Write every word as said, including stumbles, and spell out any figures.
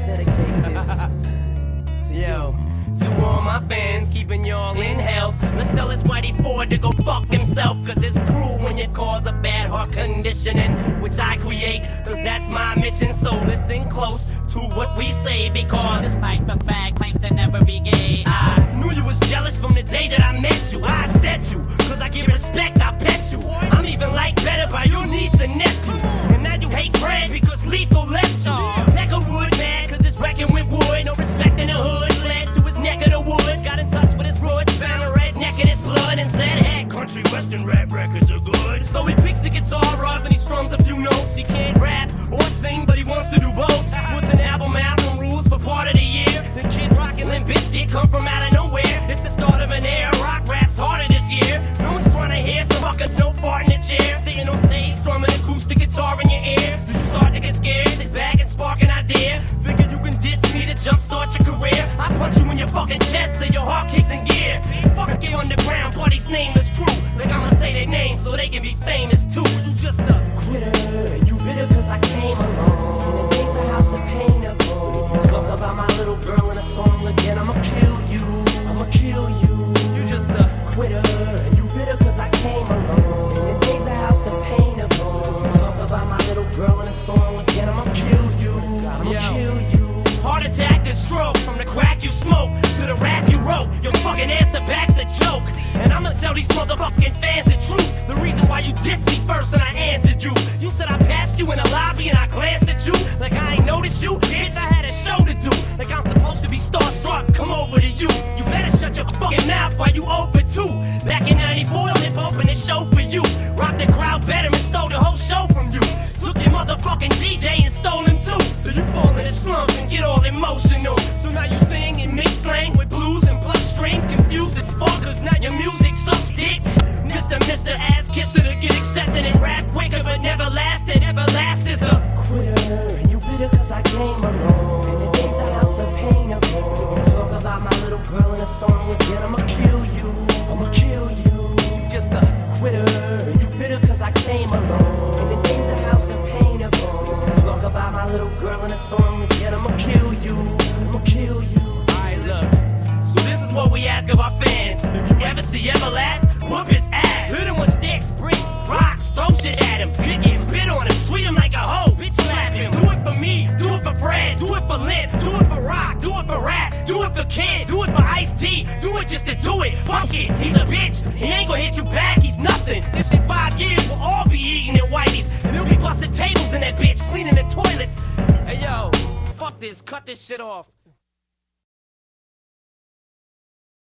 dedicate this to yo. To all my fans, keeping y'all in health. Let's tell this Whitey Ford to go fuck himself. Cause it's cruel when you cause a bad heart conditioning, which I create, cause that's my mission. So listen close to what we say, because this type of bag claims to never be gay. I knew you was jealous from the day that I met you. I set you, cause I give respect, I pet you. I'm even liked better by your niece and nephew. And now you hate Fred because Lethal left you. Neck of wood mad cause it's wrecking with wood. No respect in the hood, led to his neck of the woods. Got in touch with his roots, found a redneck in his blood, and said, hey, country western rap records are good. So he picks the guitar up and he strums a few notes. He can't rap or sing, but he wants to do both. Puts an album out on rules for part of the year. The Kid Rock and Limp Bizkit come from out of nowhere. It's the start of an era. Rock rap's harder this year. No one's trying to hear some fuckers no fart in the chair. Sitting on stage, strumming acoustic guitar in your ear. So you start to get scared, sit back and spark an idea. Figure you can diss me to jumpstart your career. I punch you in your fucking chest till your heart kicks in gear. Fuck your underground buddy's nameless crew. Like I'ma say their names so they can be famous too. You just a quitter, and you bitter cause I came along. And the days a house of pain ago. If you talk about my little girl in a song again, I'ma kill you, I'ma kill you. You just a quitter, and you bitter cause I came along. And the days a house of pain ago. If you talk about my little girl in a song again, I'ma kill you, I'ma Yo. kill you. Heart attack to stroke, from the crack you smoke to the rap you wrote. Your fucking answer back's a joke. And I'ma tell these motherfucking fans the truth. The reason why you dissed me first and I answered you. You said I passed you in the lobby and I glanced at you like I ain't noticed you. Bitch, I had a show to do. Like I'm supposed to be starstruck, come over to you. You better shut your fucking mouth while you over two. Back in ninety-four, Lip opened the show for you. Rocked the crowd better and stole the whole show from you. Took your motherfucking D J and stole him too. So you fall in the slump and get all emotional. So now you sing in mixed slang with blues and pluck strings. Confused as fuck cause now your music sucks dick. Mister Mister Ass Kisser to get accepted in rap quicker but never lasted. Everlast is a quitter, and you bitter cause I came along. And the days a house of pain ago. If you talk about my little girl in a song again, I'ma kill you, I'ma kill you. You just a quitter, and you bitter cause I came along. And the days a house of pain ago. If you talk about my little girl in a song again, I'ma kill you, I'ma kill you. Alright, look. So this is what we ask of our fans. If you ever see Everlast, whoop his ass. Hit him with sticks, bricks, rocks, throw shit at him. Kick it, spit on him, treat him like a hoe, bitch slap him. Do it for me, do it for Fred, do it for Limp, do it for Rock, do it for Rap, do it for Kid, do it for Ice-T, do it just to do it. Fuck it, he's a bitch, he ain't gonna hit you back, he's nothing. This in five years, we'll all be eating at Whitey's. And he'll be busting tables in that bitch, cleaning the toilets. Hey yo, fuck this, cut this shit off.